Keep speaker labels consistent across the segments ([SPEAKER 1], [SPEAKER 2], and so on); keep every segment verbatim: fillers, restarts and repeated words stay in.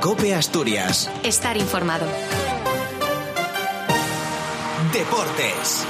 [SPEAKER 1] COPE Asturias.
[SPEAKER 2] Estar informado.
[SPEAKER 1] Deportes.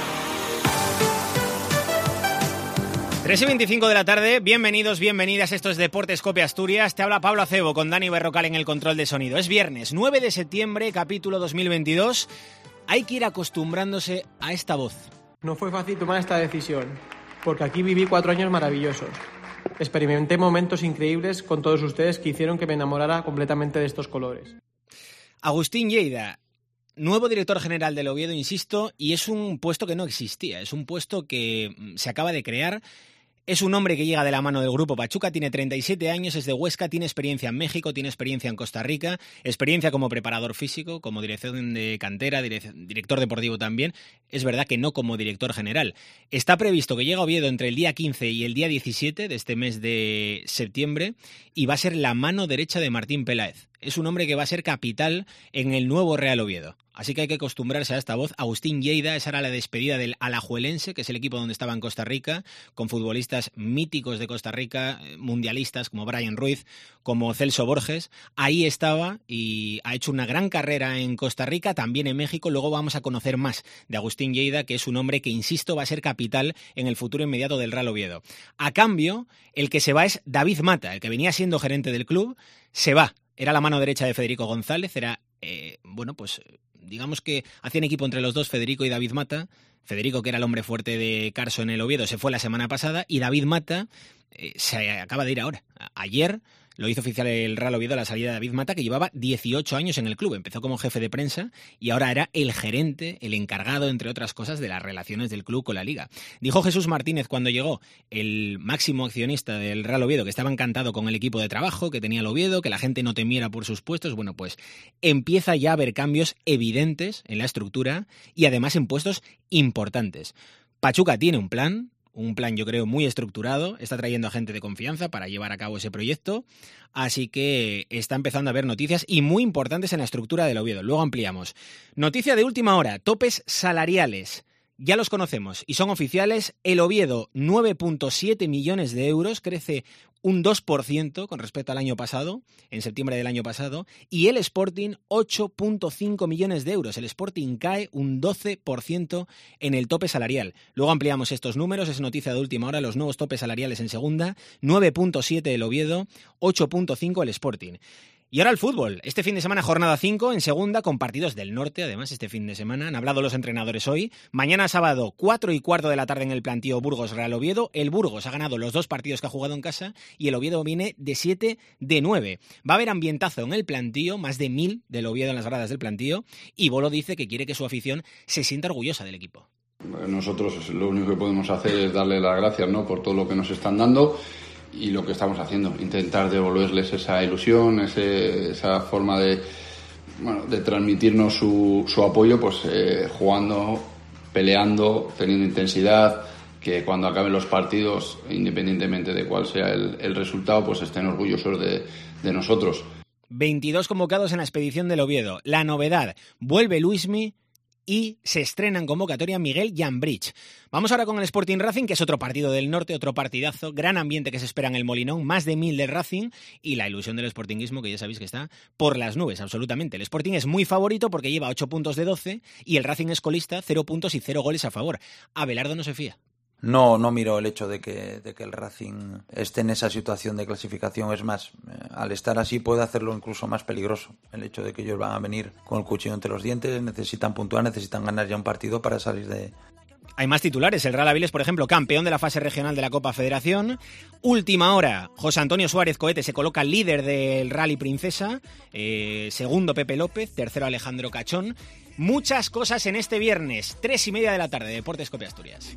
[SPEAKER 3] tres y veinticinco de la tarde, bienvenidos, bienvenidas, esto es Deportes COPE Asturias, te habla Pablo Acebo con Dani Berrocal en el control de sonido. Es viernes, nueve de septiembre, capítulo dos mil veintidós, hay que ir acostumbrándose a esta voz.
[SPEAKER 4] No fue fácil tomar esta decisión, porque aquí viví cuatro años maravillosos. Experimenté momentos increíbles con todos ustedes que hicieron que me enamorara completamente de estos colores.
[SPEAKER 3] Agustín Lleida, nuevo director general del Oviedo, insisto, y es un puesto que no existía, es un puesto que se acaba de crear. Es un hombre que llega de la mano del Grupo Pachuca, tiene treinta y siete años, es de Huesca, tiene experiencia en México, tiene experiencia en Costa Rica, experiencia como preparador físico, como dirección de cantera, direc- director deportivo también. Es verdad que no como director general. Está previsto que llegue a Oviedo entre el día quince y el día diecisiete de este mes de septiembre y va a ser la mano derecha de Martín Peláez. Es un hombre que va a ser capital en el nuevo Real Oviedo. Así que hay que acostumbrarse a esta voz. Agustín Lleida, esa era la despedida del Alajuelense, que es el equipo donde estaba en Costa Rica, con futbolistas míticos de Costa Rica, mundialistas, como Brian Ruiz, como Celso Borges. Ahí estaba y ha hecho una gran carrera en Costa Rica, también en México. Luego vamos a conocer más de Agustín Lleida, que es un hombre que, insisto, va a ser capital en el futuro inmediato del Real Oviedo. A cambio, el que se va es David Mata, el que venía siendo gerente del club, se va. Era la mano derecha de Federico González, era, eh, bueno, pues digamos que hacían equipo entre los dos, Federico y David Mata. Federico, que era el hombre fuerte de Carso en el Oviedo, se fue la semana pasada, y David Mata eh, se acaba de ir ahora. Ayer lo hizo oficial el Real Oviedo la salida de David Mata, que llevaba dieciocho años en el club. Empezó como jefe de prensa y ahora era el gerente, el encargado, entre otras cosas, de las relaciones del club con la Liga. Dijo Jesús Martínez cuando llegó, el máximo accionista del Real Oviedo, que estaba encantado con el equipo de trabajo que tenía el Oviedo, que la gente no temiera por sus puestos. Bueno, pues empieza ya a haber cambios evidentes en la estructura y además en puestos importantes. Pachuca tiene un plan, un plan yo creo muy estructurado, está trayendo a gente de confianza para llevar a cabo ese proyecto, así que está empezando a haber noticias y muy importantes en la estructura del Oviedo. Luego ampliamos. Noticia de última hora, topes salariales. Ya los conocemos y son oficiales. El Oviedo, nueve punto siete millones de euros, crece un dos por ciento con respecto al año pasado, en septiembre del año pasado, y el Sporting, ocho punto cinco millones de euros. El Sporting cae un doce por ciento en el tope salarial. Luego ampliamos estos números, es noticia de última hora, los nuevos topes salariales en segunda, nueve punto siete el Oviedo, ocho punto cinco el Sporting. Y ahora el fútbol. Este fin de semana jornada cinco en segunda con partidos del norte. Además, este fin de semana han hablado los entrenadores hoy. Mañana sábado, cuatro y cuarto de la tarde en el plantío Burgos-Real Oviedo. El Burgos ha ganado los dos partidos que ha jugado en casa y el Oviedo viene de siete de nueve. Va a haber ambientazo en el plantío, más de mil del Oviedo en las gradas del plantío. Y Bolo dice que quiere que su afición se sienta orgullosa del equipo.
[SPEAKER 5] Nosotros lo único que podemos hacer es darle las gracias, ¿no?, por todo lo que nos están dando. Y lo que estamos haciendo, intentar devolverles esa ilusión, ese, esa forma de, bueno, de transmitirnos su, su apoyo, pues eh, jugando, peleando, teniendo intensidad, que cuando acaben los partidos, independientemente de cuál sea el, el resultado, pues estén orgullosos de, de nosotros.
[SPEAKER 3] veintidós convocados en la expedición del Oviedo. La novedad, vuelve Luismi y se estrena en convocatoria Miguel Llambridge. Vamos ahora con el Sporting Racing, que es otro partido del norte, otro partidazo, gran ambiente que se espera en el Molinón, más de mil del Racing y la ilusión del sportinguismo, que ya sabéis que está por las nubes, absolutamente. El Sporting es muy favorito porque lleva ocho puntos de doce y el Racing es colista, cero puntos y cero goles a favor. Abelardo no se fía.
[SPEAKER 6] No, no miro el hecho de que, de que el Racing esté en esa situación de clasificación. Es más, eh, al estar así puede hacerlo incluso más peligroso. El hecho de que ellos van a venir con el cuchillo entre los dientes, necesitan puntuar, necesitan ganar ya un partido para salir de...
[SPEAKER 3] Hay más titulares. El Real Avilés, por ejemplo, campeón de la fase regional de la Copa Federación. Última hora, José Antonio Suárez Cohete se coloca líder del Rally Princesa. Eh, segundo, Pepe López. Tercero, Alejandro Cachón. Muchas cosas en este viernes, tres y media de la tarde, Deportes COPE Asturias.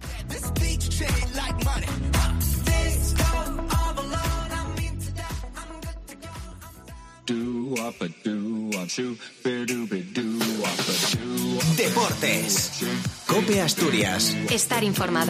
[SPEAKER 1] Deportes. COPE Asturias.
[SPEAKER 2] Estar informado.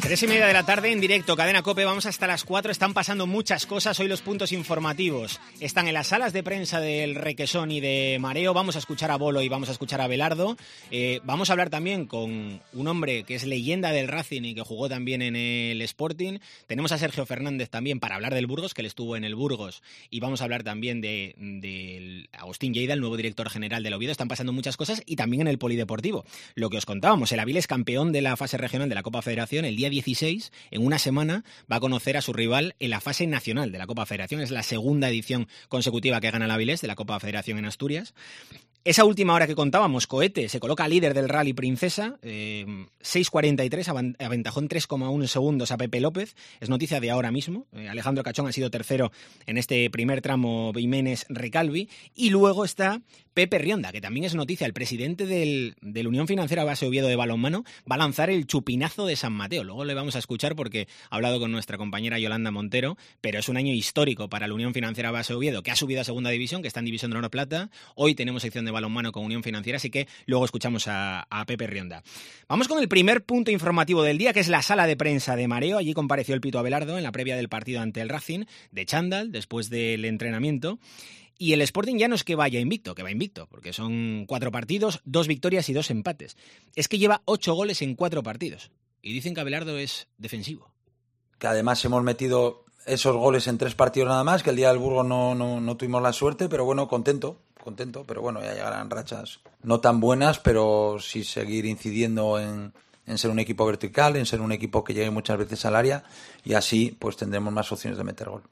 [SPEAKER 3] Tres y media de la tarde en directo, Cadena COPE, vamos hasta las cuatro, están pasando muchas cosas, hoy los puntos informativos están en las salas de prensa del Requesón y de Mareo, vamos a escuchar a Bolo y vamos a escuchar a Belardo, eh, vamos a hablar también con un hombre que es leyenda del Racing y que jugó también en el Sporting, tenemos a Sergio Fernández también para hablar del Burgos, que él estuvo en el Burgos, y vamos a hablar también de, de Agustín Lleida, el nuevo director general del Oviedo, están pasando muchas cosas, y también en el Polideportivo, lo que os contábamos, el Avilés campeón de la fase regional de la Copa Federación, el día dieciséis, en una semana, va a conocer a su rival en la fase nacional de la Copa Federación. Es la segunda edición consecutiva que gana el Avilés de la Copa Federación en Asturias. Esa última hora que contábamos, Cohete se coloca líder del Rally Princesa, eh, seis cuarenta y tres, aventajó en tres coma uno segundos a Pepe López, es noticia de ahora mismo. Eh, Alejandro Cachón ha sido tercero en este primer tramo Jiménez-Recalvi, y luego está Pepe Rionda, que también es noticia, el presidente del, del Unión Financiera Base Oviedo de balonmano, va a lanzar el chupinazo de San Mateo. Luego le vamos a escuchar porque ha hablado con nuestra compañera Yolanda Montero, pero es un año histórico para la Unión Financiera Base Oviedo, que ha subido a segunda división, que está en División de Honor Plata. Hoy tenemos sección de balonmano con Unión Financiera, así que luego escuchamos a, a Pepe Rionda. Vamos con el primer punto informativo del día, que es la sala de prensa de Mareo. Allí compareció el Pito Abelardo en la previa del partido ante el Racing de Chándal, después del entrenamiento. Y el Sporting ya no es que vaya invicto, que va invicto, porque son cuatro partidos, dos victorias y dos empates. Es que lleva ocho goles en cuatro partidos. Y dicen que Abelardo es defensivo.
[SPEAKER 6] Que además hemos metido esos goles en tres partidos nada más, que el día del Burgos no, no, no tuvimos la suerte, pero bueno, contento, contento, pero bueno, ya llegarán rachas no tan buenas, pero sí seguir incidiendo en, en ser un equipo vertical, en ser un equipo que llegue muchas veces al área, y así pues tendremos más opciones de meter gol.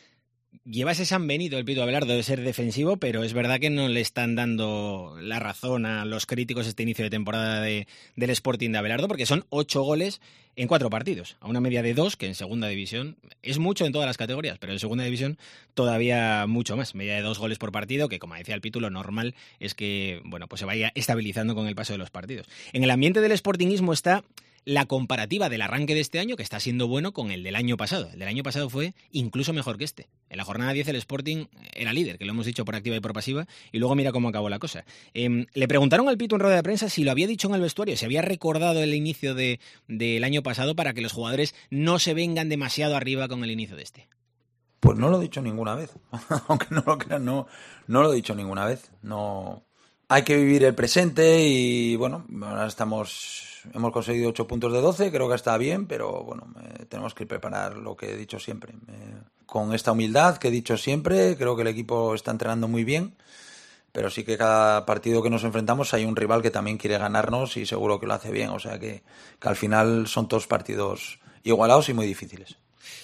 [SPEAKER 3] Lleva ese San Benito el Pito Abelardo de ser defensivo, pero es verdad que no le están dando la razón a los críticos este inicio de temporada de, del Sporting de Abelardo, porque son ocho goles en cuatro partidos, a una media de dos, que en segunda división es mucho en todas las categorías, pero en segunda división todavía mucho más, media de dos goles por partido, que como decía el Pito, lo normal es que bueno, pues se vaya estabilizando con el paso de los partidos. En el ambiente del sportingismo está la comparativa del arranque de este año, que está siendo bueno, con el del año pasado. El del año pasado fue incluso mejor que este. En la jornada diez el Sporting era líder, que lo hemos dicho por activa y por pasiva, y luego mira cómo acabó la cosa. Eh, le preguntaron al Pito en rueda de prensa si lo había dicho en el vestuario, si había recordado el inicio de, del año pasado para que los jugadores no se vengan demasiado arriba con el inicio de este.
[SPEAKER 6] Pues no lo he dicho ninguna vez, aunque no lo crean, no, no lo he dicho ninguna vez. No, hay que vivir el presente y bueno, ahora estamos... Hemos conseguido ocho puntos de doce, creo que está bien, pero bueno, eh, tenemos que preparar lo que he dicho siempre. Eh, con esta humildad que he dicho siempre, creo que el equipo está entrenando muy bien, pero sí que cada partido que nos enfrentamos hay un rival que también quiere ganarnos y seguro que lo hace bien. O sea que, que al final son todos partidos igualados y muy difíciles.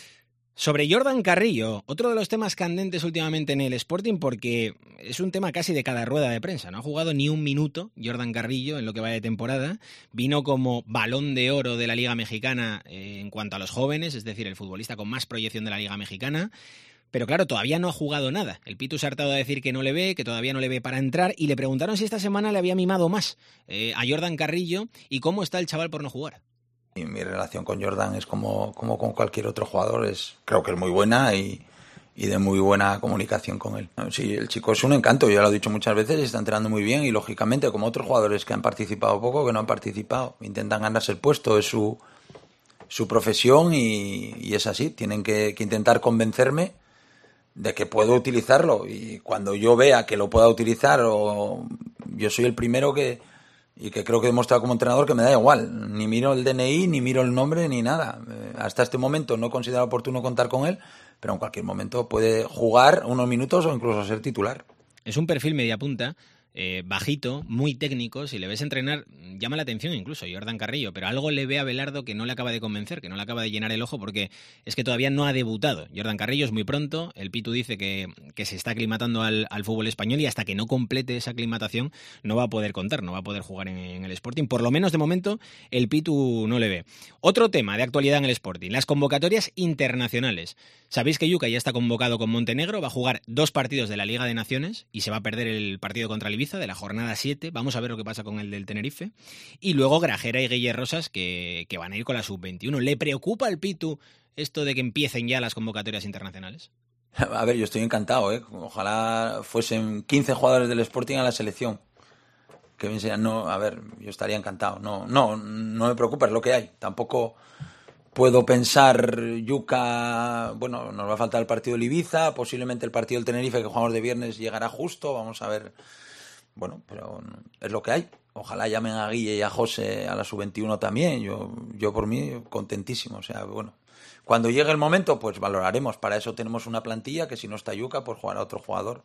[SPEAKER 3] Sobre Jordan Carrillo, otro de los temas candentes últimamente en el Sporting, porque es un tema casi de cada rueda de prensa. No ha jugado ni un minuto Jordan Carrillo en lo que va de temporada. Vino como balón de oro de la Liga Mexicana eh, en cuanto a los jóvenes, es decir, el futbolista con más proyección de la Liga Mexicana. Pero claro, todavía no ha jugado nada. El Pitu se ha hartado a decir que no le ve, que todavía no le ve para entrar, y le preguntaron si esta semana le había mimado más eh, a Jordan Carrillo y cómo está el chaval por no jugar.
[SPEAKER 6] Y mi relación con Jordan es como, como con cualquier otro jugador, es creo que es muy buena y, y de muy buena comunicación con él. Sí, el chico es un encanto, ya lo he dicho muchas veces, está entrenando muy bien y lógicamente como otros jugadores que han participado poco, que no han participado, intentan ganarse el puesto, es su, su profesión y, y es así, tienen que, que intentar convencerme de que puedo utilizarlo y cuando yo vea que lo pueda utilizar, o yo soy el primero que... Y que creo que he demostrado como entrenador que me da igual. Ni miro el D N I, ni miro el nombre, ni nada. Eh, hasta este momento no he considerado oportuno contar con él, pero en cualquier momento puede jugar unos minutos o incluso ser titular.
[SPEAKER 3] Es un perfil media punta, eh, bajito, muy técnico. Si le ves entrenar, llama la atención incluso Jordan Carrillo, pero algo le ve a Abelardo que no le acaba de convencer, que no le acaba de llenar el ojo, porque es que todavía no ha debutado. Jordan Carrillo es muy pronto, el Pitu dice que, que se está aclimatando al, al fútbol español y hasta que no complete esa aclimatación no va a poder contar, no va a poder jugar en, en el Sporting. Por lo menos de momento el Pitu no le ve. Otro tema de actualidad en el Sporting, las convocatorias internacionales. Sabéis que Yuka ya está convocado con Montenegro, va a jugar dos partidos de la Liga de Naciones y se va a perder el partido contra el Ibiza de la jornada siete. Vamos a ver lo que pasa con el del Tenerife. Y luego Grajera y Guille Rosas que, que van a ir con la sub veintiuno. ¿Le preocupa al Pitu esto de que empiecen ya las convocatorias internacionales?
[SPEAKER 6] A ver, yo estoy encantado, ¿eh? Ojalá fuesen quince jugadores del Sporting a la selección. Que bien sea, no, a ver, yo estaría encantado. No, no, no me preocupa, es lo que hay. Tampoco puedo pensar, Yuca, bueno, nos va a faltar el partido del Ibiza, posiblemente el partido del Tenerife que jugamos de viernes llegará justo, vamos a ver, bueno, pero es lo que hay. Ojalá llamen a Guille y a José a la sub veintiuno también, yo, yo por mí contentísimo, o sea, bueno, cuando llegue el momento pues valoraremos, para eso tenemos una plantilla que si no está Yuca pues jugará otro jugador.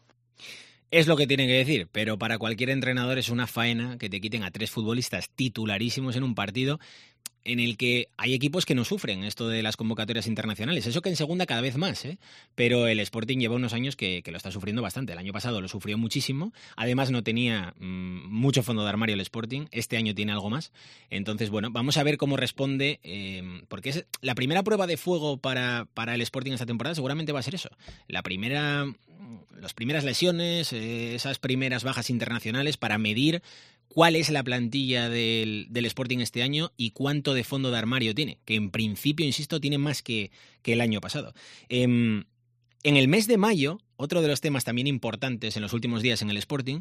[SPEAKER 3] Es lo que tienen que decir, pero para cualquier entrenador es una faena que te quiten a tres futbolistas titularísimos en un partido en el que hay equipos que no sufren esto de las convocatorias internacionales. Eso que en segunda cada vez más, ¿eh? Pero el Sporting lleva unos años que, que lo está sufriendo bastante. El año pasado lo sufrió muchísimo. Además no tenía mmm, mucho fondo de armario el Sporting. Este año tiene algo más. Entonces, bueno, vamos a ver cómo responde, eh, porque es la primera prueba de fuego para, para el Sporting esta temporada seguramente va a ser eso. La primera, las primeras lesiones, eh, esas primeras bajas internacionales para medir cuál es la plantilla del, del Sporting este año y cuánto de fondo de armario tiene, que en principio, insisto, tiene más que, que el año pasado. Eh, en el mes de mayo, otro de los temas también importantes en los últimos días en el Sporting,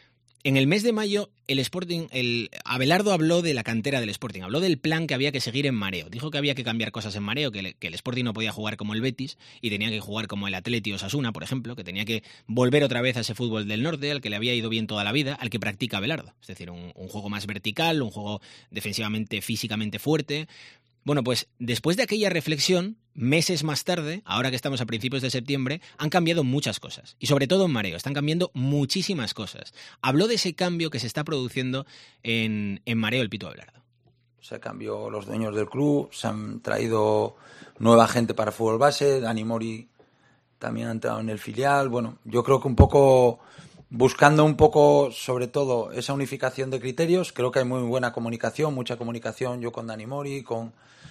[SPEAKER 3] en el mes de mayo el Sporting, el Abelardo habló de la cantera del Sporting, habló del plan que había que seguir en Mareo, dijo que había que cambiar cosas en Mareo, que, le, que el Sporting no podía jugar como el Betis y tenía que jugar como el Atleti o Osasuna, por ejemplo, que tenía que volver otra vez a ese fútbol del norte, al que le había ido bien toda la vida, al que practica Abelardo, es decir, un, un juego más vertical, un juego defensivamente, físicamente fuerte. Bueno, pues después de aquella reflexión, meses más tarde, ahora que estamos a principios de septiembre, han cambiado muchas cosas. Y sobre todo en Mareo, están cambiando muchísimas cosas. Habló de ese cambio que se está produciendo en, en Mareo el Pitu Abelardo.
[SPEAKER 6] Se cambió los dueños del club, se han traído nueva gente para fútbol base, Dani Mori también ha entrado en el filial. Bueno, yo creo que un poco buscando un poco, sobre todo, esa unificación de criterios. Creo que hay muy buena comunicación, mucha comunicación, yo con Dani Mori, con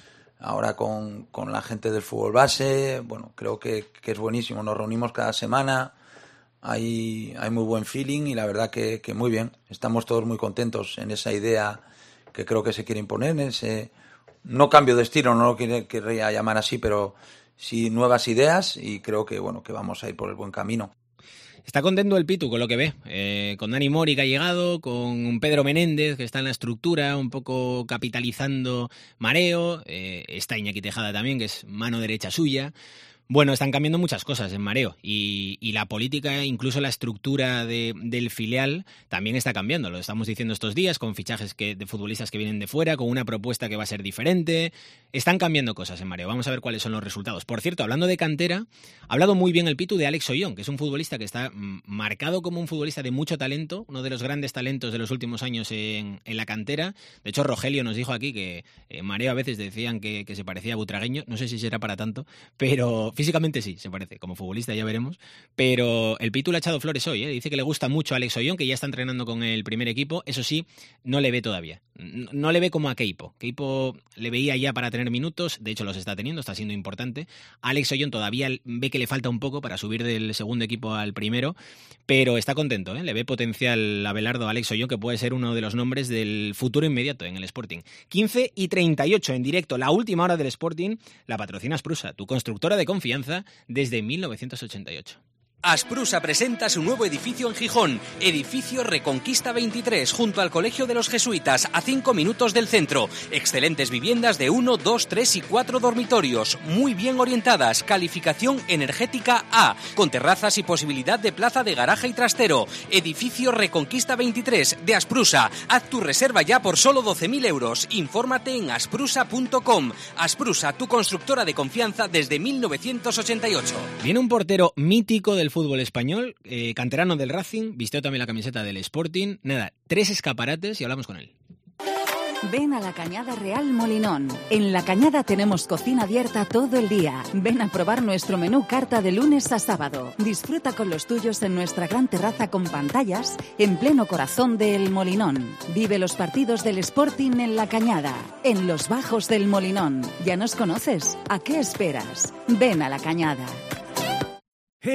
[SPEAKER 6] ahora con, con la gente del fútbol base. Bueno, creo que, que es buenísimo, nos reunimos cada semana, hay, hay muy buen feeling y la verdad que, que muy bien. Estamos todos muy contentos en esa idea que creo que se quiere imponer, en ese no cambio de estilo, no lo quiere, querría llamar así, pero sí nuevas ideas y creo que, bueno, que vamos a ir por el buen camino.
[SPEAKER 3] Está contento el Pitu con lo que ve, eh, con Dani Mori que ha llegado, con Pedro Menéndez que está en la estructura, un poco capitalizando Mareo, eh, está Iñaki Tejada también, que es mano derecha suya. Bueno, están cambiando muchas cosas en Mareo y, y la política, incluso la estructura de, del filial también está cambiando. Lo estamos diciendo estos días con fichajes que, de futbolistas que vienen de fuera, con una propuesta que va a ser diferente. Están cambiando cosas en Mareo. Vamos a ver cuáles son los resultados. Por cierto, hablando de cantera, ha hablado muy bien el Pitu de Alex Ollón, que es un futbolista que está marcado como un futbolista de mucho talento, uno de los grandes talentos de los últimos años en, en la cantera. De hecho, Rogelio nos dijo aquí que en Mareo a veces decían que, que se parecía a Butragueño. No sé si será para tanto, pero físicamente sí, se parece. Como futbolista ya veremos. Pero el Pitu le ha echado flores hoy, ¿eh? Dice que le gusta mucho a Alex Ollón, que ya está entrenando con el primer equipo. Eso sí, no le ve todavía. No, no le ve como a Keipo. Keipo le veía ya para tener minutos. De hecho, los está teniendo. Está siendo importante. Alex Ollón todavía ve que le falta un poco para subir del segundo equipo al primero. Pero está contento, ¿eh? Le ve potencial a Abelardo, a Alex Ollón, que puede ser uno de los nombres del futuro inmediato en el Sporting. quince y treinta y ocho en directo. La última hora del Sporting la patrocina Sprusa, tu constructora de confianza desde mil novecientos ochenta y ocho.
[SPEAKER 1] Asprusa presenta su nuevo edificio en Gijón, edificio Reconquista veintitrés, junto al Colegio de los Jesuitas, a cinco minutos del centro. Excelentes viviendas de uno, dos, tres y cuatro dormitorios, muy bien orientadas, calificación energética A, con terrazas y posibilidad de plaza de garaje y trastero. Edificio Reconquista veintitrés de Asprusa. Haz tu reserva ya por solo doce mil euros. Infórmate en asprusa punto com. Asprusa, tu constructora de confianza desde mil novecientos ochenta y ocho.
[SPEAKER 3] Viene un portero mítico del fútbol español, eh, canterano del Racing, vistió también la camiseta del Sporting. Nada, tres escaparates y hablamos con él.
[SPEAKER 7] Ven a la Cañada Real Molinón. En la Cañada tenemos cocina abierta todo el día. Ven a probar nuestro menú carta de lunes a sábado. Disfruta con los tuyos en nuestra gran terraza con pantallas en pleno corazón del Molinón. Vive los partidos del Sporting en la Cañada, en los bajos del Molinón. ¿Ya nos conoces? ¿A qué esperas? Ven a la Cañada.
[SPEAKER 8] ¡Hey!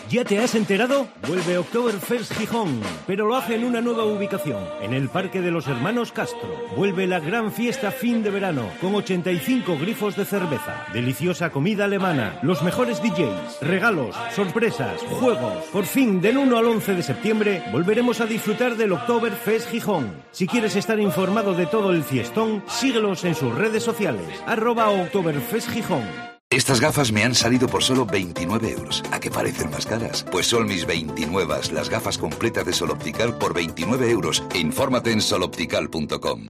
[SPEAKER 8] ¿Ya te has enterado? Vuelve Oktoberfest Gijón, pero lo hace en una nueva ubicación, en el Parque de los Hermanos Castro. Vuelve la gran fiesta fin de verano, con ochenta y cinco grifos de cerveza, deliciosa comida alemana, los mejores D Js, regalos, sorpresas, juegos. Por fin, del uno al once de septiembre, volveremos a disfrutar del Oktoberfest Gijón. Si quieres estar informado de todo el fiestón, síguelos en sus redes sociales, arroba Oktoberfest Gijón.
[SPEAKER 9] Estas gafas me han salido por solo veintinueve euros. ¿A qué parecen más caras? Pues son mis veintinueve, las gafas completas de Sol Optical por veintinueve euros. Infórmate en sol optical punto com.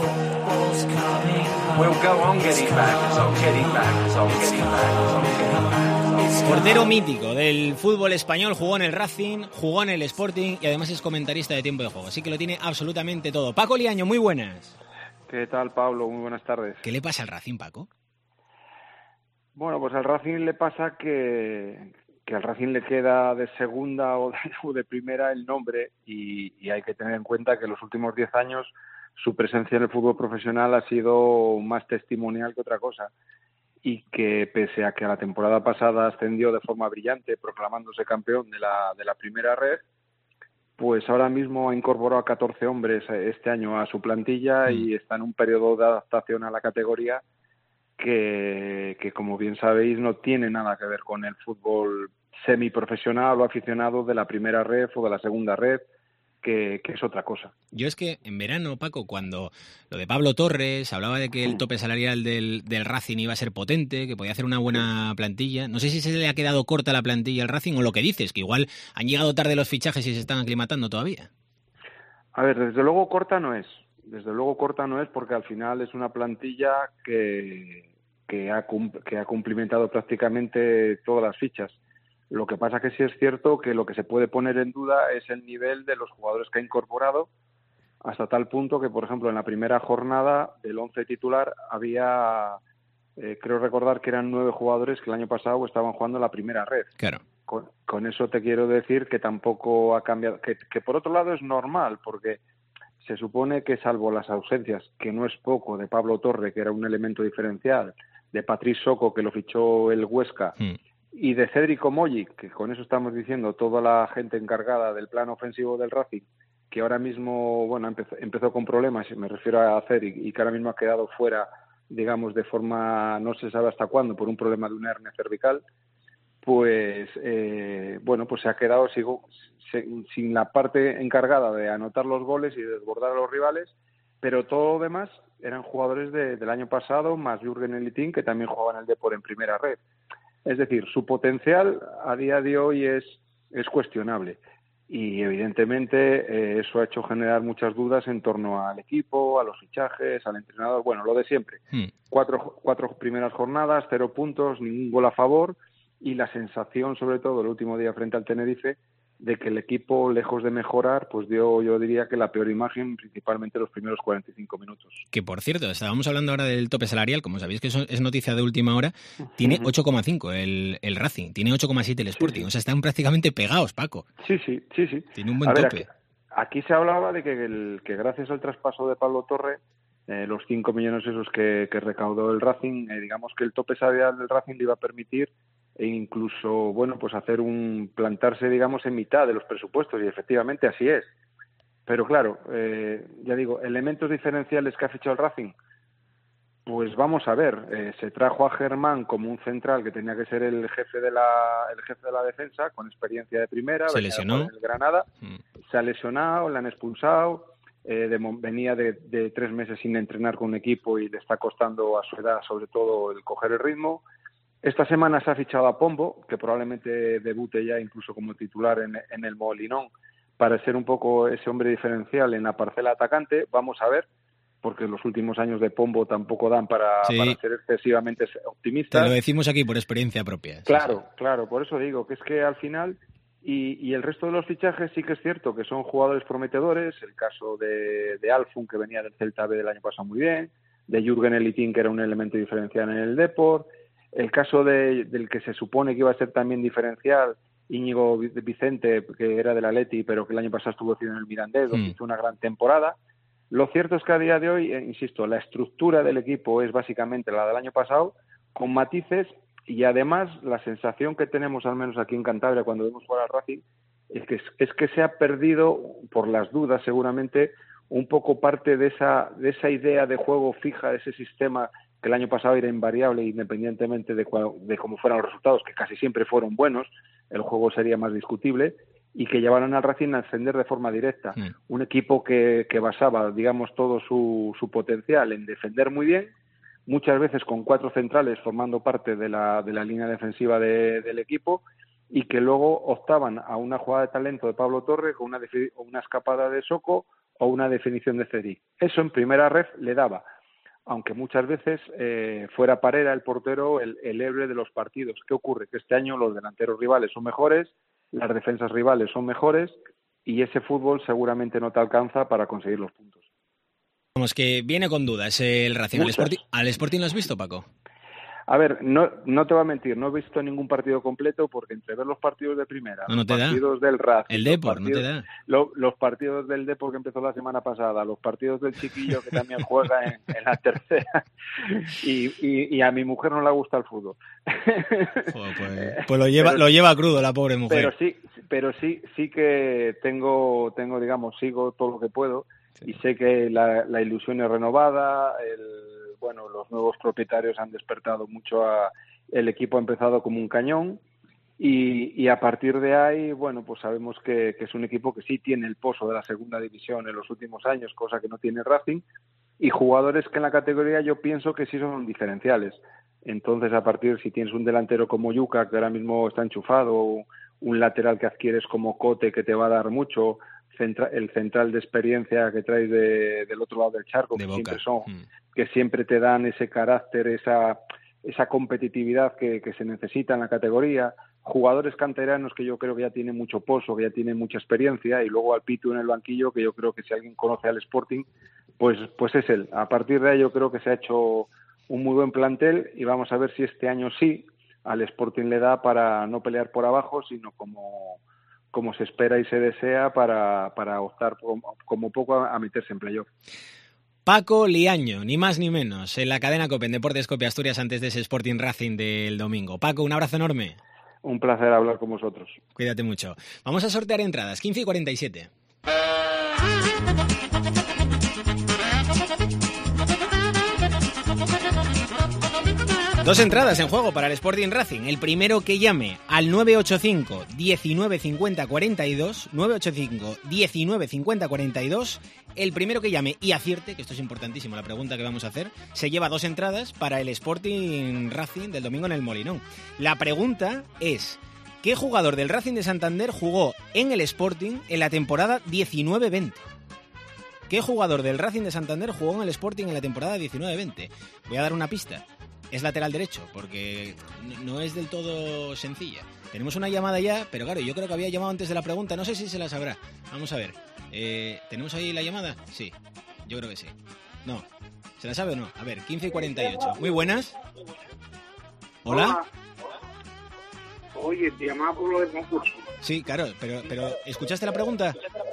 [SPEAKER 3] Portero mítico del fútbol español, jugó en el Racing, jugó en el Sporting y además es comentarista de Tiempo de Juego. Así que lo tiene absolutamente todo. Paco Liaño, muy buenas.
[SPEAKER 10] ¿Qué tal, Pablo? Muy buenas tardes.
[SPEAKER 3] ¿Qué le pasa al Racing, Paco?
[SPEAKER 10] Bueno, pues al Racing le pasa que, que al Racing le queda de segunda o de, o de primera el nombre y, y hay que tener en cuenta que en los últimos diez años su presencia en el fútbol profesional ha sido más testimonial que otra cosa y que pese a que a la temporada pasada ascendió de forma brillante proclamándose campeón de la, de la primera red, pues ahora mismo ha incorporado a catorce hombres este año a su plantilla y está en un periodo de adaptación a la categoría Que, que, como bien sabéis, no tiene nada que ver con el fútbol semiprofesional o aficionado de la primera red o de la segunda red, que, que es otra cosa.
[SPEAKER 3] Yo es que en verano, Paco, cuando lo de Pablo Torres, hablaba de que el tope salarial del, del Racing iba a ser potente, que podía hacer una buena plantilla, no sé si se le ha quedado corta la plantilla al Racing o lo que dices, que igual han llegado tarde los fichajes y se están aclimatando todavía.
[SPEAKER 10] A ver, desde luego corta no es. Desde luego corta no es porque al final es una plantilla que, que, ha, que ha cumplimentado prácticamente todas las fichas. Lo que pasa que sí es cierto que lo que se puede poner en duda es el nivel de los jugadores que ha incorporado, hasta tal punto que, por ejemplo, en la primera jornada del once titular había, eh, creo recordar que eran nueve jugadores que el año pasado estaban jugando en la primera red.
[SPEAKER 3] Claro.
[SPEAKER 10] Con, con eso te quiero decir que tampoco ha cambiado, que, que por otro lado es normal, porque se supone que salvo las ausencias, que no es poco, de Pablo Torre, que era un elemento diferencial, de Patrice Socco, que lo fichó el Huesca, mm. y de Cédric Omoyi, que con eso estamos diciendo toda la gente encargada del plan ofensivo del Racing, que ahora mismo, bueno, empezó, empezó con problemas, me refiero a Cédric, y que ahora mismo ha quedado fuera, digamos, de forma, no se sabe hasta cuándo, por un problema de una hernia cervical, pues, eh, bueno, pues se ha quedado sigo, sin la parte encargada de anotar los goles y de desbordar a los rivales, pero todo lo demás eran jugadores de, del año pasado, más Jürgen Elitín, que también jugaba en el Depor en primera red. Es decir, su potencial a día de hoy es, es cuestionable y evidentemente eh, eso ha hecho generar muchas dudas en torno al equipo, a los fichajes, al entrenador, bueno, lo de siempre. Hmm. Cuatro, cuatro primeras jornadas, cero puntos, ningún gol a favor y la sensación, sobre todo el último día frente al Tenerife, de que el equipo, lejos de mejorar, pues dio, yo diría que la peor imagen, principalmente los primeros cuarenta y cinco minutos.
[SPEAKER 3] Que, por cierto, estábamos hablando ahora del tope salarial, como sabéis que eso es noticia de última hora, tiene ocho coma cinco el, el Racing, tiene ocho coma siete el Sporting, sí, sí. O sea, están prácticamente pegados, Paco.
[SPEAKER 10] Sí, sí, sí, sí.
[SPEAKER 3] Tiene un buen
[SPEAKER 10] A ver,
[SPEAKER 3] tope.
[SPEAKER 10] Aquí, aquí se hablaba de que, el, que gracias al traspaso de Pablo Torre, eh, los cinco millones esos que, que recaudó el Racing, eh, digamos que el tope salarial del Racing le iba a permitir e incluso, bueno, pues hacer un plantarse, digamos, en mitad de los presupuestos, y efectivamente así es. Pero claro, eh, ya digo, elementos diferenciales que ha fichado el Racing, pues vamos a ver, eh, se trajo a Germán como un central que tenía que ser el jefe de la el jefe de la defensa, con experiencia de primera,
[SPEAKER 3] se lesionó
[SPEAKER 10] en el Granada, mm. se ha lesionado, le han expulsado, eh, de, venía de, de tres meses sin entrenar con un equipo y le está costando a su edad, sobre todo, el coger el ritmo. Esta semana se ha fichado a Pombo, que probablemente debute ya incluso como titular en, en el Molinón, para ser un poco ese hombre diferencial en la parcela atacante. Vamos a ver, porque los últimos años de Pombo tampoco dan para, sí. para ser excesivamente optimistas.
[SPEAKER 3] Te lo decimos aquí por experiencia propia.
[SPEAKER 10] Claro,
[SPEAKER 3] sí, sí.
[SPEAKER 10] claro, por eso digo que es que al final, y, y el resto de los fichajes sí que es cierto que son jugadores prometedores, el caso de, de Alfun, que venía del Celta B del año pasado muy bien, de Jürgen Elitín, que era un elemento diferencial en el Depor, el caso de, del que se supone que iba a ser también diferencial, Íñigo Vicente, que era del Atleti, pero que el año pasado estuvo en el Mirandés, donde mm. hizo una gran temporada. Lo cierto es que a día de hoy, eh, insisto, la estructura del equipo es básicamente la del año pasado, con matices Y además, la sensación que tenemos, al menos aquí en Cantabria, cuando vemos jugar al Racing, es que, es que se ha perdido, por las dudas seguramente, un poco parte de esa, de esa idea de juego fija, de ese sistema que el año pasado era invariable, independientemente de, cual, de cómo fueran los resultados, que casi siempre fueron buenos, el juego sería más discutible, y que llevaron al Racing a ascender de forma directa. Sí. Un equipo que, que basaba, digamos, todo su, su potencial en defender muy bien, muchas veces con cuatro centrales formando parte de la, de la línea defensiva de, del equipo, y que luego optaban a una jugada de talento de Pablo Torre con una, una escapada de Soko o una definición de Ceri. Eso en primera ref le daba, aunque muchas veces eh, fuera Parera el portero el, el héroe de los partidos. ¿Qué ocurre? Que este año los delanteros rivales son mejores, las defensas rivales son mejores, y ese fútbol seguramente no te alcanza para conseguir los puntos.
[SPEAKER 3] Vamos, que viene con dudas el Racing. ¿Al Sporting, ¿Al Sporting lo has visto, Paco?
[SPEAKER 10] A ver, no, no te voy a mentir, no he visto ningún partido completo porque entre ver los partidos de primera,
[SPEAKER 3] no, no
[SPEAKER 10] los partidos da. del Racing,
[SPEAKER 3] el Depor, no te da.
[SPEAKER 10] Lo, los partidos del Depor que empezó la semana pasada, los partidos del Chiquillo que también juega en, en la tercera, y, y, y a mi mujer no le gusta el fútbol.
[SPEAKER 3] Joder, pues, pues lo lleva, pero, lo lleva crudo la pobre mujer.
[SPEAKER 10] Pero sí, pero sí, sí que tengo, tengo, digamos, sigo todo lo que puedo, sí. Y sé que la, la ilusión es renovada, el bueno, los nuevos propietarios han despertado mucho, a, el equipo ha empezado como un cañón y, y a partir de ahí, bueno, pues sabemos que, que es un equipo que sí tiene el pozo de la segunda división en los últimos años, cosa que no tiene Racing, y jugadores que en la categoría yo pienso que sí son diferenciales. Entonces, a partir, si tienes un delantero como Yuca, que ahora mismo está enchufado, un lateral que adquieres como Cote, que te va a dar mucho, centra, el central de experiencia que traes de, del otro lado del charco, que siempre son... Mm. que siempre te dan ese carácter, esa esa competitividad que, que se necesita en la categoría, jugadores canteranos que yo creo que ya tienen mucho pozo, que ya tienen mucha experiencia, y luego al Pitu en el banquillo, que yo creo que si alguien conoce al Sporting, pues pues es él. A partir de ahí yo creo que se ha hecho un muy buen plantel, y vamos a ver si este año sí al Sporting le da para no pelear por abajo, sino como, como se espera y se desea para, para optar como, como poco a, a meterse en playoff.
[SPEAKER 3] Paco Liaño, ni más ni menos, en la cadena COPE, en Deportes COPE Asturias, antes de ese Sporting Racing del domingo. Paco, un abrazo enorme.
[SPEAKER 10] Un placer hablar con vosotros.
[SPEAKER 3] Cuídate mucho. Vamos a sortear entradas, quince y cuarenta y siete. Dos entradas en juego para el Sporting Racing. El primero que llame al nueve ocho cinco, diecinueve cincuenta, cuarenta y dos, nueve ocho cinco, diecinueve cincuenta, cuarenta y dos, el primero que llame y acierte, que esto es importantísimo, la pregunta que vamos a hacer, se lleva dos entradas para el Sporting Racing del domingo en el Molinón. La pregunta es, ¿qué jugador del Racing de Santander jugó en el Sporting en la temporada diecinueve veinte? ¿Qué jugador del Racing de Santander jugó en el Sporting en la temporada diecinueve veinte? Voy a dar una pista. Es lateral derecho, porque no es del todo sencilla. Tenemos una llamada ya, pero claro, yo creo que había llamado antes de la pregunta. No sé si se la sabrá. Vamos a ver. Eh, ¿Tenemos ahí la llamada? Sí, yo creo que sí. No, ¿se la sabe o no? A ver, quince y cuarenta y ocho. Muy buenas. ¿Hola?
[SPEAKER 11] Oye, te llamaba por lo del concurso.
[SPEAKER 3] Sí, claro, pero, pero ¿escuchaste la pregunta?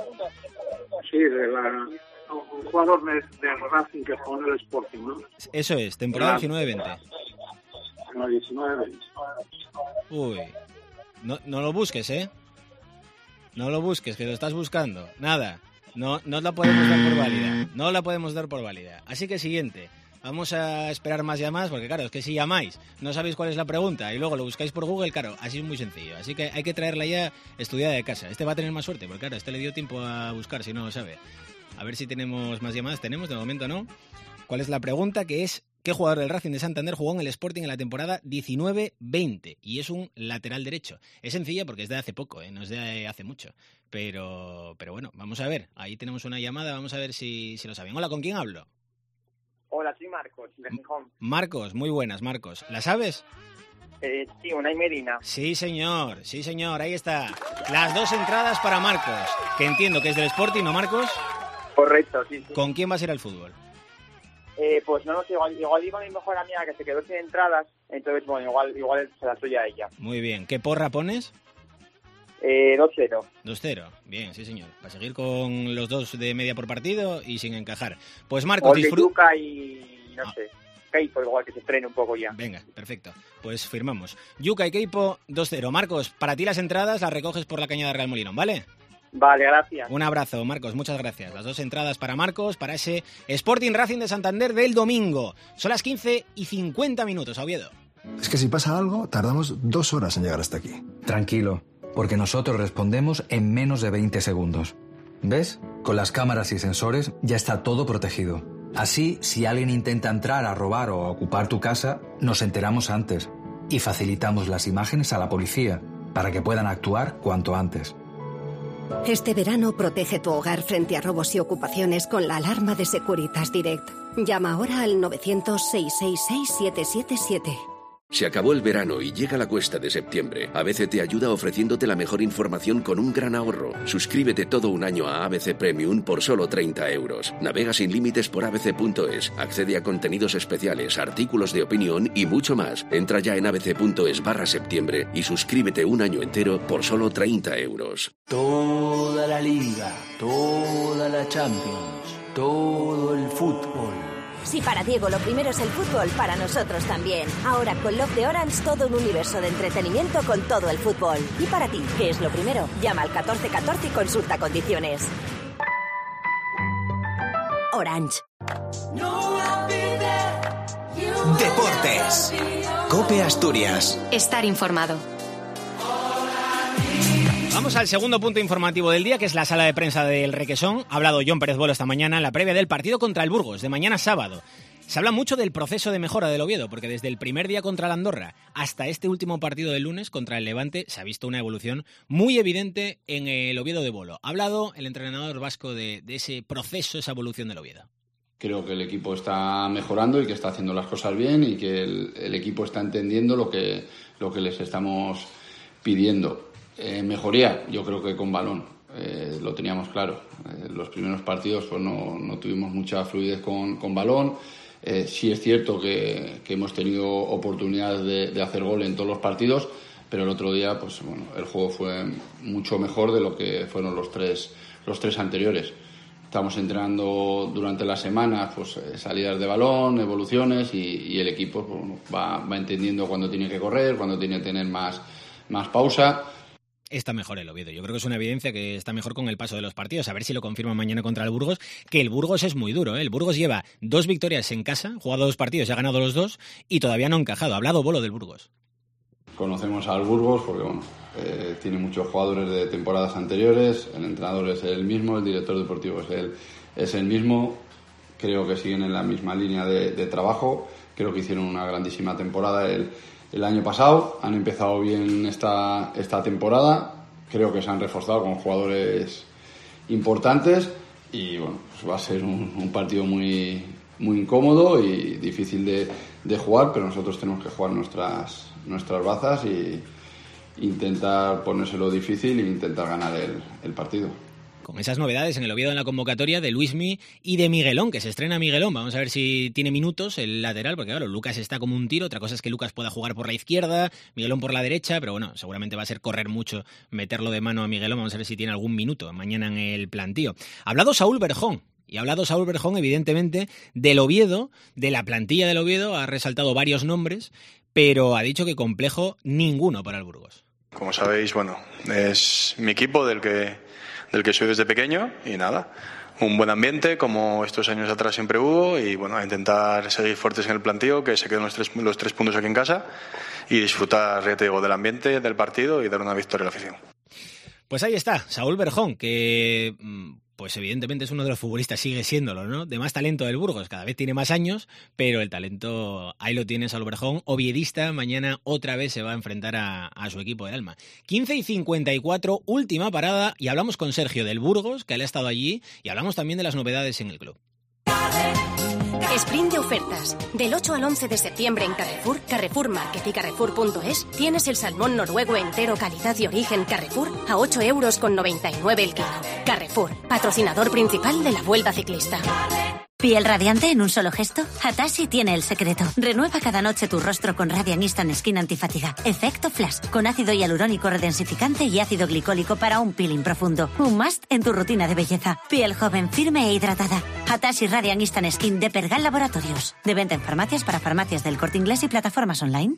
[SPEAKER 11] Sí, de la... un jugador de, de Racing que jugó en el Sporting, ¿no?
[SPEAKER 3] Eso es, temporada diecinueve veinte.
[SPEAKER 11] No, diecinueve veinte.
[SPEAKER 3] Uy, no, no lo busques, ¿eh? No lo busques, que lo estás buscando. Nada, no, no la podemos dar por válida. No la podemos dar por válida. Así que siguiente. Vamos a esperar más llamadas, porque claro, es que si llamáis, no sabéis cuál es la pregunta y luego lo buscáis por Google, claro, así es muy sencillo. Así que hay que traerla ya estudiada de casa. Este va a tener más suerte, porque claro, este le dio tiempo a buscar, si no lo sabe. A ver si tenemos más llamadas. Tenemos, de momento no. ¿Cuál es la pregunta? Que es, ¿qué jugador del Racing de Santander jugó en el Sporting en la temporada diecinueve veinte? Y es un lateral derecho. Es sencilla porque es de hace poco, ¿eh? No es de hace mucho. Pero, pero bueno, vamos a ver. Ahí tenemos una llamada, vamos a ver si, si lo saben. Hola, ¿con quién hablo?
[SPEAKER 12] Hola, soy Marcos, de Gijón.
[SPEAKER 3] Marcos, muy buenas, Marcos. ¿La sabes?
[SPEAKER 12] Eh, sí, Unai Medina.
[SPEAKER 3] Sí, señor, sí, señor, ahí está. Las dos entradas para Marcos, que entiendo que es del Sporting, ¿no, Marcos?
[SPEAKER 12] Correcto, sí, sí.
[SPEAKER 3] ¿Con quién vas a ir al fútbol?
[SPEAKER 12] Eh, pues no lo sé, igual, igual digo a mi mejor amiga que se quedó sin entradas, entonces, bueno, igual, igual se la doy a ella.
[SPEAKER 3] Muy bien. ¿Qué porra pones?
[SPEAKER 12] Eh, dos cero.
[SPEAKER 3] dos cero, bien, sí, señor. Para seguir con los dos de media por partido y sin encajar. Pues Marcos, disfruta...
[SPEAKER 12] y no sé. Keipo, igual que se estrene un poco ya.
[SPEAKER 3] Venga, perfecto. Pues firmamos. Yuka y Keipo, dos cero. Marcos, para ti las entradas las recoges por la Cañada Real Molinón, ¿vale?
[SPEAKER 12] Vale, gracias.
[SPEAKER 3] Un abrazo, Marcos, muchas gracias. Las dos entradas para Marcos, para ese Sporting Racing de Santander del domingo. Son las quince y cincuenta minutos, a Oviedo.
[SPEAKER 13] Es que si pasa algo, tardamos dos horas en llegar hasta aquí.
[SPEAKER 14] Tranquilo, porque nosotros respondemos en menos de veinte segundos. ¿Ves? Con las cámaras y sensores ya está todo protegido. Así, si alguien intenta entrar a robar o a ocupar tu casa, nos enteramos antes y facilitamos las imágenes a la policía para que puedan actuar cuanto antes.
[SPEAKER 15] Este verano protege tu hogar frente a robos y ocupaciones con la alarma de Securitas Direct. Llama ahora al novecientos, seiscientos sesenta y seis, siete siete siete.
[SPEAKER 16] Se acabó el verano y llega la cuesta de septiembre. A B C te ayuda ofreciéndote la mejor información con un gran ahorro. Suscríbete todo un año a A B C Premium por solo treinta euros. Navega sin límites por a b c punto es. Accede a contenidos especiales, artículos de opinión y mucho más. Entra ya en abc.es barra septiembre y suscríbete un año entero por solo treinta euros.
[SPEAKER 17] Toda la Liga, toda la Champions, todo el fútbol.
[SPEAKER 18] Si para Diego lo primero es el fútbol, para nosotros también. Ahora con Love de Orange todo un universo de entretenimiento con todo el fútbol. Y para ti, ¿qué es lo primero? Llama al catorce catorce y consulta condiciones. Orange.
[SPEAKER 19] Deportes. COPE Asturias.
[SPEAKER 2] Estar informado.
[SPEAKER 3] Vamos al segundo punto informativo del día, que es la sala de prensa del Requesón. Ha hablado John Pérez Bolo esta mañana en la previa del partido contra el Burgos, de mañana sábado. Se habla mucho del proceso de mejora del Oviedo, porque desde el primer día contra la Andorra hasta este último partido del lunes contra el Levante se ha visto una evolución muy evidente en el Oviedo de Bolo. Ha hablado el entrenador vasco de, de ese proceso, esa evolución del Oviedo.
[SPEAKER 5] Creo que el equipo está mejorando y que está haciendo las cosas bien y que el, el equipo está entendiendo lo que, lo que les estamos pidiendo. Eh, mejoría, yo creo que con balón, eh, lo teníamos claro. Eh, los primeros partidos pues no, no tuvimos mucha fluidez con, con balón. Eh, sí es cierto que, que hemos tenido oportunidades de, de hacer gol en todos los partidos, pero el otro día pues bueno, el juego fue mucho mejor de lo que fueron los tres, los tres anteriores. Estamos entrenando durante la semana pues, salidas de balón, evoluciones y, y el equipo pues, bueno, va, va entendiendo cuándo tiene que correr, cuándo tiene que tener más, más pausa.
[SPEAKER 3] Está mejor el Oviedo. Yo creo que es una evidencia que está mejor con el paso de los partidos. A ver si lo confirma mañana contra el Burgos, que el Burgos es muy duro, ¿eh? El Burgos lleva dos victorias en casa, ha jugado dos partidos y ha ganado los dos y todavía no ha encajado. Ha hablado Bolo del Burgos.
[SPEAKER 5] Conocemos al Burgos porque bueno, eh, tiene muchos jugadores de temporadas anteriores, el entrenador es el mismo, el director deportivo es el, es el mismo. Creo que siguen en la misma línea de, de trabajo. Creo que hicieron una grandísima temporada el El año pasado, han empezado bien esta, esta temporada, creo que se han reforzado con jugadores importantes y bueno, pues va a ser un, un partido muy, muy incómodo y difícil de, de jugar, pero nosotros tenemos que jugar nuestras, nuestras bazas y intentar ponérselo difícil e intentar ganar el, el partido.
[SPEAKER 3] Con esas novedades en el Oviedo en la convocatoria de Luismi y de Miguelón, que se estrena Miguelón. Vamos a ver si tiene minutos el lateral, porque claro, Lucas está como un tiro. Otra cosa es que Lucas pueda jugar por la izquierda, Miguelón por la derecha, pero bueno, seguramente va a ser correr mucho, meterlo de mano a Miguelón. Vamos a ver si tiene algún minuto mañana en el plantío. Ha hablado Saúl Berjón. Y ha hablado Saúl Berjón, evidentemente, del Oviedo, de la plantilla del Oviedo. Ha resaltado varios nombres, pero ha dicho que complejo ninguno para el Burgos.
[SPEAKER 20] Como sabéis, bueno, es mi equipo del que... del que soy desde pequeño y nada, un buen ambiente como estos años atrás siempre hubo y bueno, a intentar seguir fuertes en el plantío, que se queden los tres, los tres puntos aquí en casa y disfrutar, ya te digo, del ambiente, del partido y dar una victoria a la afición.
[SPEAKER 3] Pues ahí está, Saúl Berjón, que pues evidentemente es uno de los futbolistas, sigue siéndolo, ¿no? De más talento del Burgos, cada vez tiene más años, pero el talento ahí lo tiene Saúl Berjón, oviedista, mañana otra vez se va a enfrentar a, a su equipo del alma. quince y cincuenta y cuatro, última parada, y hablamos con Sergio del Burgos, que él ha estado allí, y hablamos también de las novedades en el club.
[SPEAKER 21] Sprint de ofertas. Del ocho al once de septiembre en Carrefour, Carrefour Market y Carrefour punto es tienes el salmón noruego entero calidad y origen Carrefour a ocho euros con noventa y nueve el kilo. Carrefour, patrocinador principal de la Vuelta Ciclista.
[SPEAKER 4] ¿Piel radiante en un solo gesto? Hatashi tiene el secreto. Renueva cada noche tu rostro con Radiant Instant Skin Antifatiga. Efecto Flash, con ácido hialurónico redensificante y ácido glicólico para un peeling profundo. Un must en tu rutina de belleza. Piel joven, firme e hidratada. Hatashi Radiant Instant Skin de Pergal Laboratorios. De venta en farmacias para farmacias del Corte Inglés y plataformas online.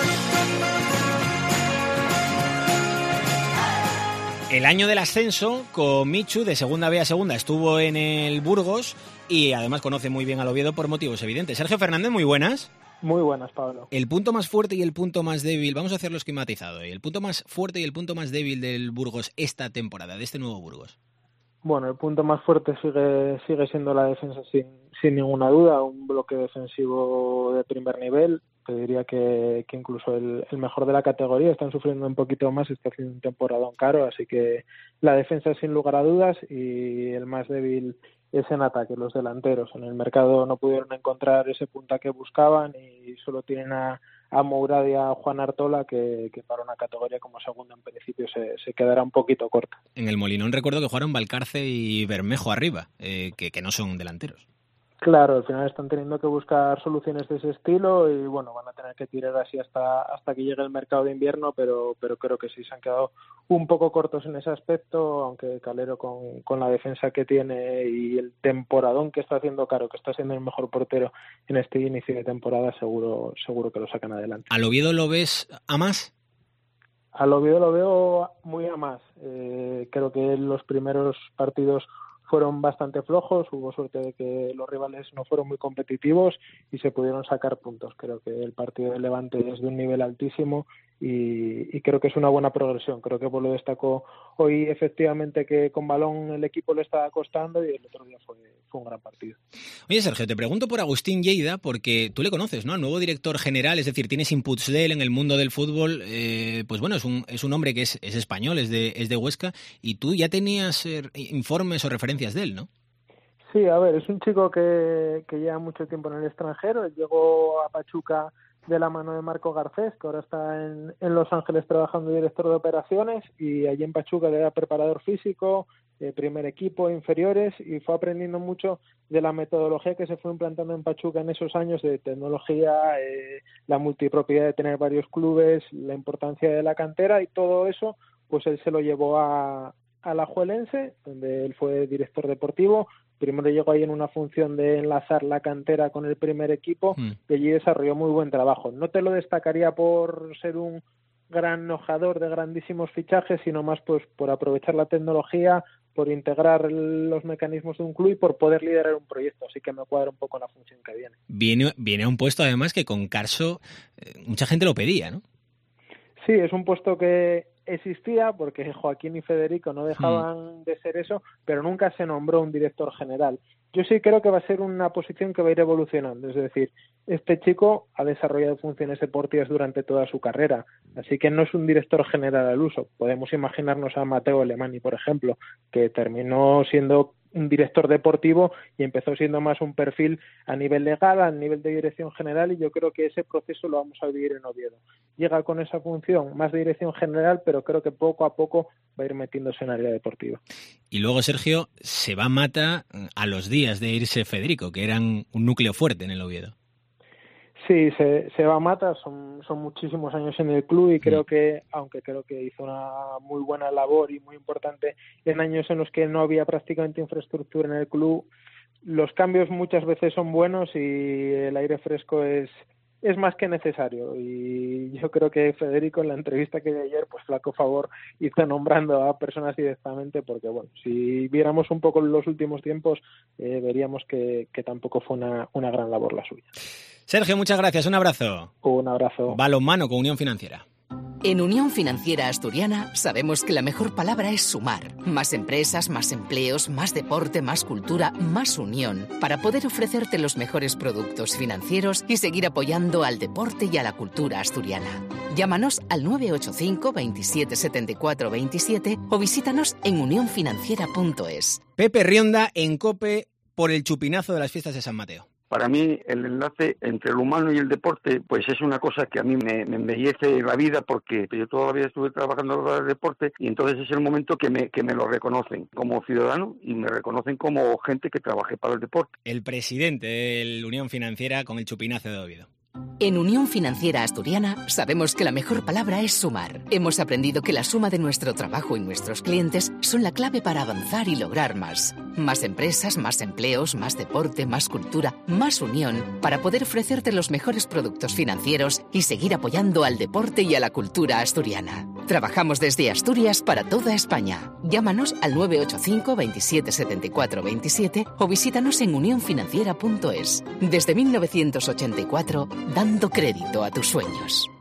[SPEAKER 3] El año del ascenso, con Michu, de segunda B a segunda, estuvo en el Burgos y además conoce muy bien al Oviedo por motivos evidentes. Sergio Fernández, muy buenas.
[SPEAKER 22] Muy buenas, Pablo.
[SPEAKER 3] El punto más fuerte y el punto más débil, vamos a hacerlo esquematizado. El punto más fuerte y el punto más débil del Burgos esta temporada, de este nuevo Burgos.
[SPEAKER 22] Bueno, el punto más fuerte sigue sigue siendo la defensa sin, sin ninguna duda, un bloque defensivo de primer nivel. Te diría que, que incluso el, el mejor de la categoría. Están sufriendo un poquito más, está haciendo un temporadón caro, así que la defensa sin lugar a dudas, y el más débil es en ataque, los delanteros. En el mercado no pudieron encontrar ese punta que buscaban y solo tienen a, a Mourad y a Juan Artola, que, que para una categoría como segunda en principio se, se quedará un poquito corta.
[SPEAKER 3] En el Molinón recuerdo que jugaron Valcarce y Bermejo arriba, eh, que, que no son delanteros.
[SPEAKER 22] Claro, al final están teniendo que buscar soluciones de ese estilo y bueno, van a tener que tirar así hasta hasta que llegue el mercado de invierno, pero pero creo que sí se han quedado un poco cortos en ese aspecto, aunque Calero con, con la defensa que tiene y el temporadón que está haciendo Caro, que está siendo el mejor portero en este inicio de temporada, seguro seguro que lo sacan adelante.
[SPEAKER 3] ¿Al Oviedo lo ves a más?
[SPEAKER 22] Al Oviedo lo veo muy a más. Eh, creo que los primeros partidos fueron bastante flojos, hubo suerte de que los rivales no fueron muy competitivos y se pudieron sacar puntos. Creo que el partido de Levante es de un nivel altísimo y, y creo que es una buena progresión. Creo que Polo destacó hoy efectivamente que con balón el equipo le estaba costando y el otro día fue, fue un gran partido.
[SPEAKER 3] Oye, Sergio, te pregunto por Agustín Lleida, porque tú le conoces, ¿no? El nuevo director general, es decir, tienes inputs de él en el mundo del fútbol. Eh, pues bueno, es un, es un hombre que es, es español, es de, es de Huesca, y tú ya tenías eh, informes o referencias de él, ¿no?
[SPEAKER 22] Sí, a ver, es un chico que, que lleva mucho tiempo en el extranjero. Llegó a Pachuca de la mano de Marco Garcés, que ahora está en, en Los Ángeles trabajando de director de operaciones, y allí en Pachuca era preparador físico, eh, primer equipo, inferiores, y fue aprendiendo mucho de la metodología que se fue implantando en Pachuca en esos años de tecnología, eh, la multipropiedad de tener varios clubes, la importancia de la cantera, y todo eso pues él se lo llevó a, a la Juelense, donde él fue director deportivo. Primero llegó ahí en una función de enlazar la cantera con el primer equipo mm. y allí desarrolló muy buen trabajo. No te lo destacaría por ser un gran enojador de grandísimos fichajes, sino más pues por aprovechar la tecnología, por integrar los mecanismos de un club y por poder liderar un proyecto. Así que me cuadra un poco la función que viene.
[SPEAKER 3] Viene, viene a un puesto además que con Carso eh, mucha gente lo pedía, ¿no?
[SPEAKER 22] Sí, es un puesto que existía porque Joaquín y Federico no dejaban mm. de ser eso, pero nunca se nombró un director general. Yo sí creo que va a ser una posición que va a ir evolucionando, es decir, este chico ha desarrollado funciones deportivas durante toda su carrera, así que no es un director general al uso. Podemos imaginarnos a Mateo Alemani, por ejemplo, que terminó siendo un director deportivo y empezó siendo más un perfil a nivel legal, a nivel de dirección general, y yo creo que ese proceso lo vamos a vivir en Oviedo. Llega con esa función más de dirección general, pero creo que poco a poco va a ir metiéndose en área deportiva.
[SPEAKER 3] Y luego, Sergio, se va Mata a los días de irse Federico, que eran un núcleo fuerte en el Oviedo.
[SPEAKER 22] Sí, se, se va Mata, son, son muchísimos años en el club y creo mm. que, aunque creo que hizo una muy buena labor y muy importante en años en los que no había prácticamente infraestructura en el club, los cambios muchas veces son buenos y el aire fresco es, es más que necesario. Y yo creo que Federico, en la entrevista que dio ayer, pues flaco favor hizo nombrando a personas directamente, porque bueno, si viéramos un poco los últimos tiempos, eh, veríamos que, que tampoco fue una, una gran labor la suya.
[SPEAKER 3] Sergio, muchas gracias. Un abrazo.
[SPEAKER 22] Un abrazo.
[SPEAKER 3] Balonmano con Unión Financiera.
[SPEAKER 23] En Unión Financiera Asturiana sabemos que la mejor palabra es sumar. Más empresas, más empleos, más deporte, más cultura, más unión. Para poder ofrecerte los mejores productos financieros y seguir apoyando al deporte y a la cultura asturiana. Llámanos al nueve ocho cinco, veintisiete, setenta y cuatro, veintisiete o visítanos en unión financiera punto es.
[SPEAKER 3] Pepe Rionda en COPE por el chupinazo de las fiestas de San Mateo.
[SPEAKER 1] Para mí el enlace entre el humano y el deporte pues es una cosa que a mí me, me embellece la vida, porque yo toda la vida estuve trabajando en el deporte y entonces es el momento que me, que me lo reconocen como ciudadano y me reconocen como gente que trabajé para el deporte.
[SPEAKER 3] El presidente de la Unión Financiera con el chupinazo de Oviedo.
[SPEAKER 23] En Unión Financiera Asturiana sabemos que la mejor palabra es sumar. Hemos aprendido que la suma de nuestro trabajo y nuestros clientes son la clave para avanzar y lograr más. Más empresas, más empleos, más deporte, más cultura, más unión, para poder ofrecerte los mejores productos financieros y seguir apoyando al deporte y a la cultura asturiana. Trabajamos desde Asturias para toda España. Llámanos al nueve ocho cinco, veintisiete, setenta y cuatro, veintisiete o visítanos en unión financiera punto es. Desde mil novecientos ochenta y cuatro, dando crédito a tus sueños.